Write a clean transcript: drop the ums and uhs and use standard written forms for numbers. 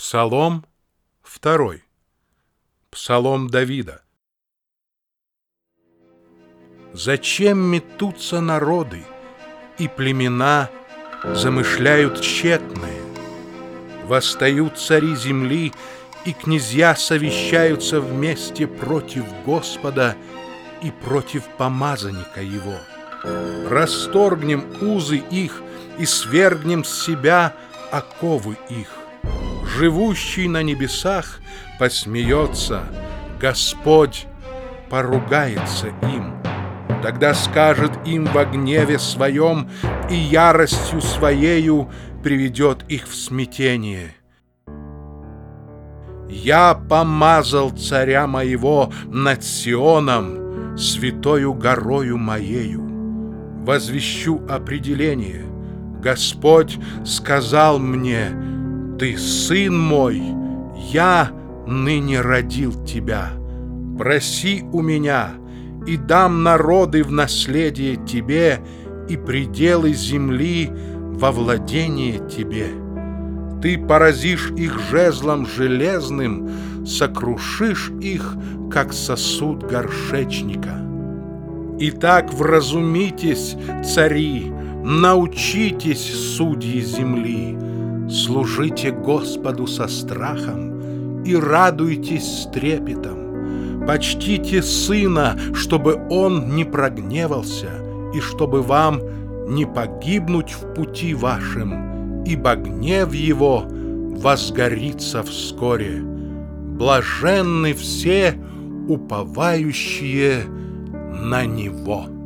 Псалом 2. Псалом Давида. Зачем метутся народы, и племена замышляют тщетное? Восстают цари земли, и князья совещаются вместе против Господа и против помазанника Его. Расторгнем узы их и свергнем с себя оковы их. Живущий на небесах посмеется, Господь поругается им. Тогда скажет им во гневе своем и яростью своею приведет их в смятение. Я помазал царя моего над Сионом, святою горою моею. Возвещу определение. Господь сказал мне: «Ты сын мой, я ныне родил тебя. Проси у меня, и дам народы в наследие тебе, и пределы земли во владение тебе. Ты поразишь их жезлом железным, сокрушишь их, как сосуд горшечника. Итак, вразумитесь, цари, научитесь, судьи земли, служите Господу со страхом и радуйтесь с трепетом. Почтите сына, чтобы он не прогневался, и чтобы вам не погибнуть в пути вашем, ибо гнев его возгорится вскоре. Блаженны все, уповающие на него».